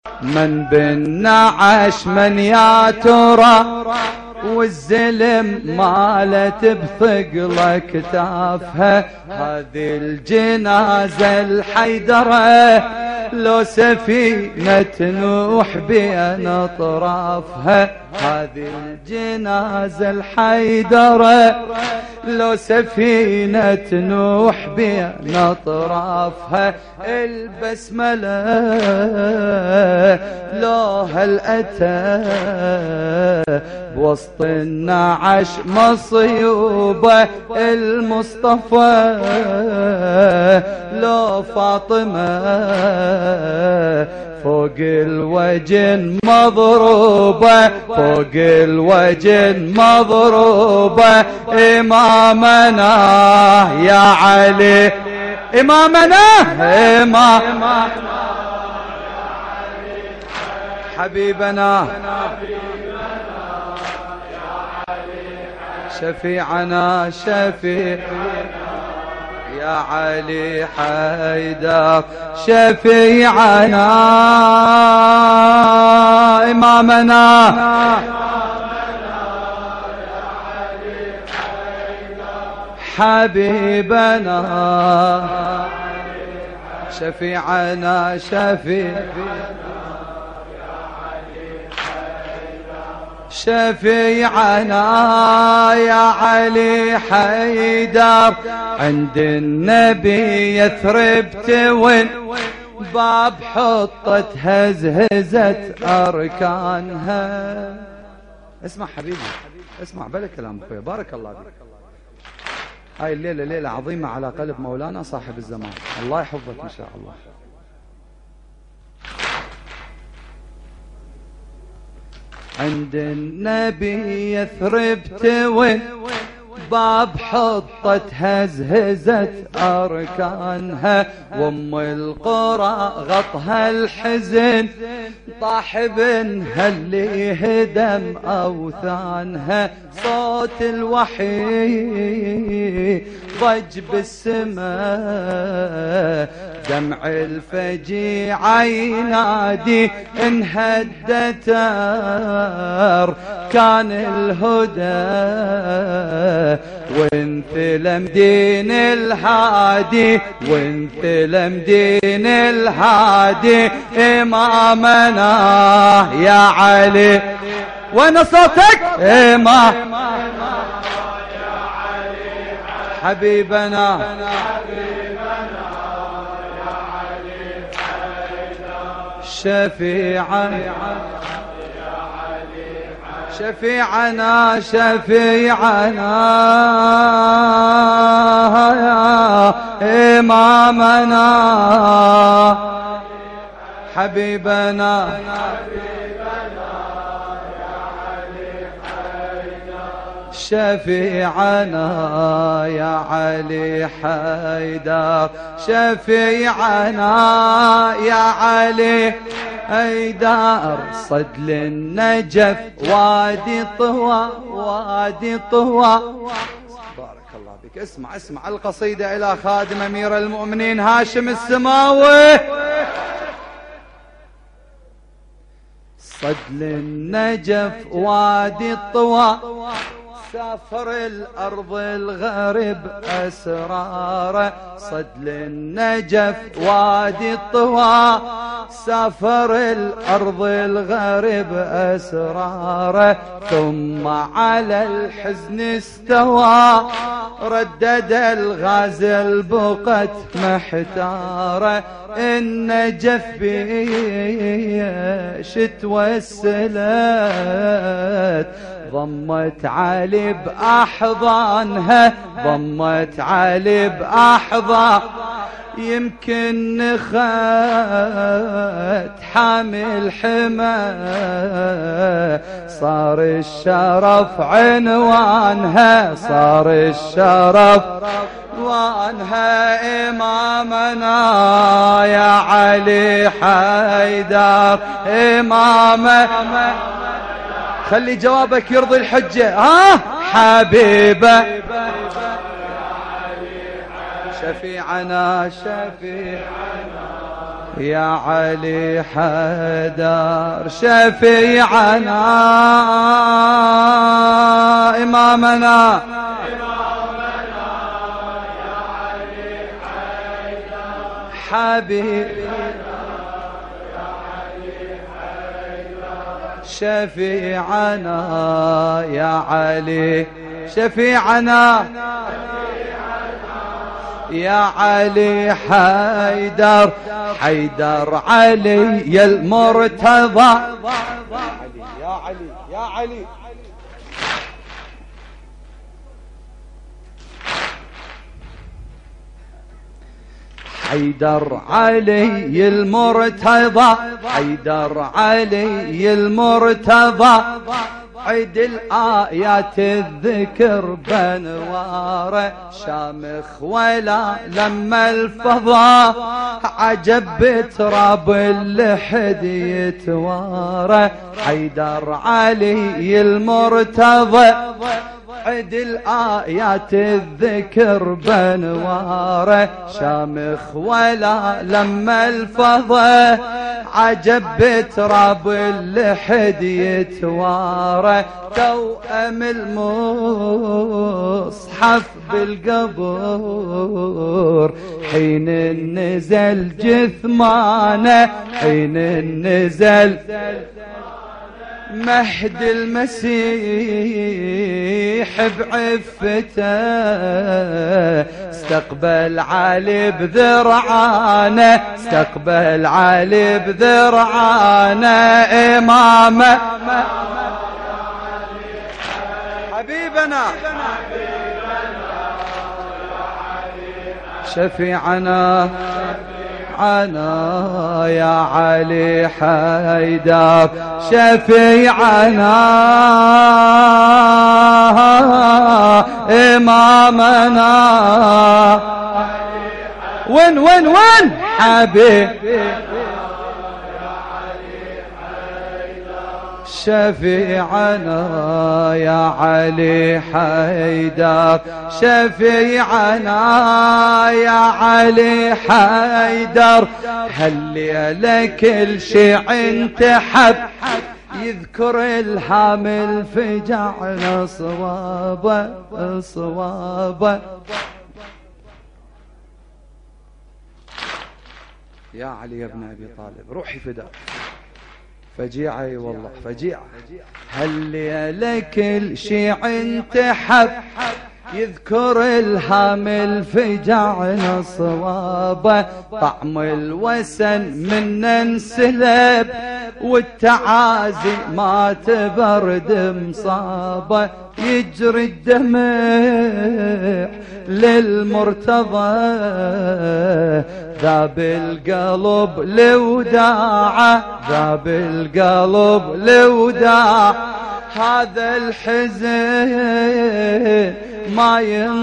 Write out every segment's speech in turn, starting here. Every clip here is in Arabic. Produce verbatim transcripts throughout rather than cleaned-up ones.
من بالنعش من يا ترى والزلم مالت بثقله كتافها. هذه الجنازة الحيدرة لو سفينة نوح بين اطرافها. هذه الجنازة الحيدرة لو سفينة نوح بين اطرافها. البسملة لو هل أتى بوسط النعش مصيوبة. المصطفى لو فاطمة فوق الوجن مضروبة، فوق الوجن مضروبة. إمامنا يا علي، إمامنا إمام حبيبنا شفيعنا شفيع يا علي حيدر. شفيعنا إمامنا حبيبنا شفيعنا شفيع شفيعنا يا علي حيدر. عند النبي يثرب تون باب حطت هزهزت أركانها. اسمع حبيبي اسمع بلا كلام أخويا، بارك الله بك. هاي الليلة ليلة عظيمة على قلب مولانا صاحب الزمان، الله يحفظك إن شاء الله. عند النبي يثرب تون باب حطت هزهزت أركانها. وام القرى غطها الحزن طاح بنها اللي هدم أوثانها. صوت الوحي ضج بالسماء، دمع الفجيع ينادي انهدت أركان الهدى. وانثلم دين الهادي، وانثلم دين الهادي. إمامنا يا علي، وين صوتك إمام حبيبنا شفيعا شفيعنا شفيعنا يا إمامنا حبيبنا شفيعنا يا علي حيدر. شفيعنا يا علي حيدر. صدل النجف وادي طوى وادي طوى. بارك الله بك. اسمع اسمع القصيدة إلى خادم أمير المؤمنين هاشم السماوي. صدل النجف وادي الطوى سافر الأرض الغرب أسراره. صدل النجف وادي الطوى سافر الأرض الغرب أسراره. ثم على الحزن استوى ردد الغازل بقت محتاره. النجف بيش توسلت ضمت علي بأحضانها، ضمت علي بأحضان. يمكن نخات حامل حما صار الشرف عنوانها، صار الشرف عنوانها. إمامنا يا علي حيدر إمامنا. خلي جوابك يرضي الحجة. ها حبيبه شفيعنا شفيعنا يا علي حيدر شفيعنا إمامنا يا علي حيدر حبيبنا يا علي حيدر شفيعنا يا علي شفيعنا يا علي حيدر حيدر علي يا المرتضى يا علي يا علي حيدر علي المرتضى حيدر علي المرتضى عيد الآيات الذكر بنواره شامخ ولا لما الفضاء عجب بتراب اللحد يتواره حيدر علي المرتضى عيد الآيات الذكر بنواره شامخ ولا لما الفضاء عجب بتراب اللحد يتواره توأم المصحف بالقبور حين نزل جثمانه حين نزل مهد المسيح بعفته استقبل علي بذرعانه استقبل علي بذرعانه إمامه حبيبنا شفيعنا عنا يا علي حيدر شفيعنا إمامنا وين وين وين حبيب شفيعنا يا علي حيدر شفيعنا يا علي حيدر هالليلة كل شيء انتحب يذكر الحامل فجعنا صوابه صوابه يا علي يا ابن أبي طالب روحي فداك فجيعة والله فجيعة هالليلة كل شيء انتحب يذكر الحامل فجعنا صوابه طعم الوسن منا انسلب والتعازي ما تبرد مصابه يجري الدمع للمرتضى ذاب القلب لوداعه ذاب القلب لوداعه هذا الحزن ما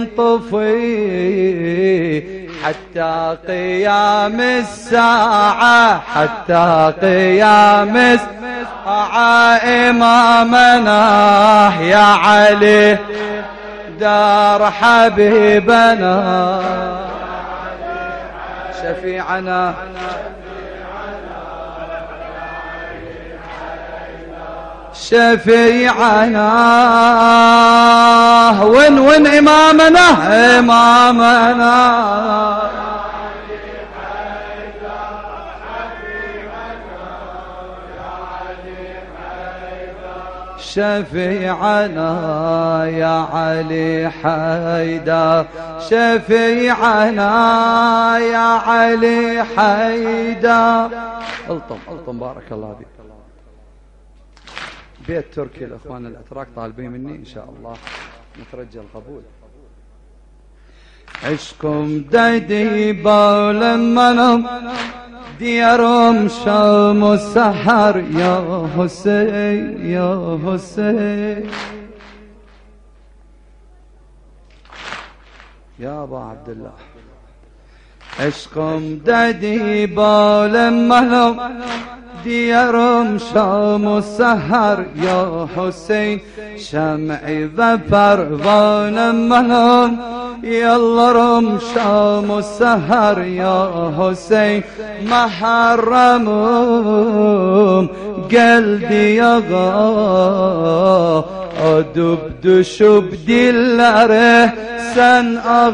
ينطفي حتى قيام الساعة حتى قيام الساعة إمامنا يا علي دار حبيبنا شفيعنا شفيعنا وين وين إمامنا إمامنا شفيعنا يا علي حيدر شفيعنا يا علي حيدر الطم الطم بارك الله بك بيت تركي الأخوان الأتراك طالبين مني إن شاء الله نترجى القبول عشكم دايديبا ولما نم ديارهم شام السحر يا حسين يا حسين يا أبا عبد الله عشقم ددی بال منم دیارم شام و سحر یا حسین شمعی و پروان منم یالرم شام و سحر یا حسین محرمم geldi ağa adup düşüp dillere sen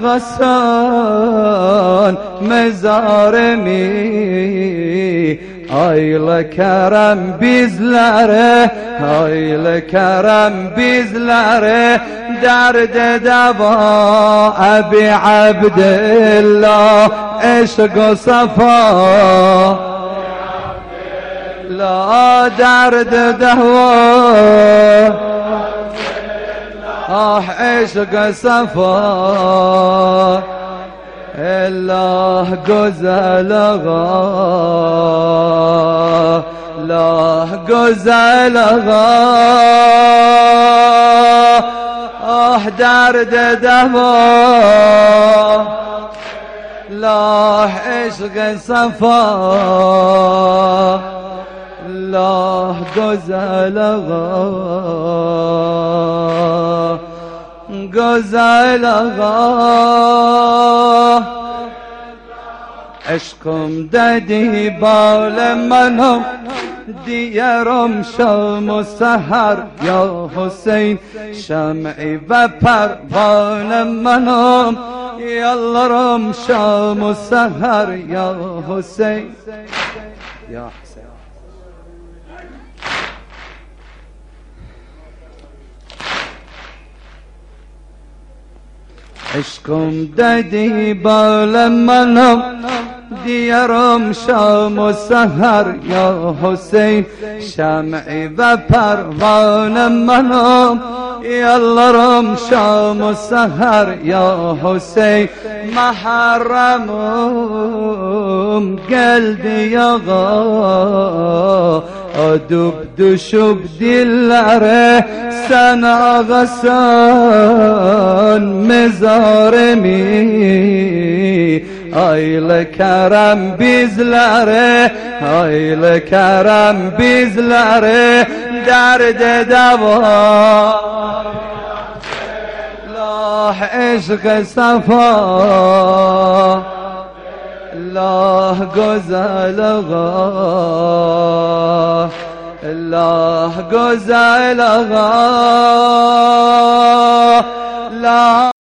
ağasan mezaremi ayle kerem bizlere ayle kerem bizlere derde deva Ebi Abdillah eşk safa لا درد دهوى آه عشق صفا الله گزل آقا الله گزل آقا آه درد دهوى الله عشق صفا الله گزل آقا گزل آقا عشقم ددی بال منم دیارم شام و سحر یا حسین شمعی و پروان منم یالرم شام و سحر یا حسین یا حسین عشقم ددی بال منم دیارم شام و سحر یا حسین شمعی و پروان منم یالرم شام و سحر یا حسین محرمم geldi ağa adup düşüp dillere sen ağasan mezaremi ayle kerem bizlere ayle kerem bizlere derde deva Allah eşk safa Allah güzel ağa Allah güzel ağa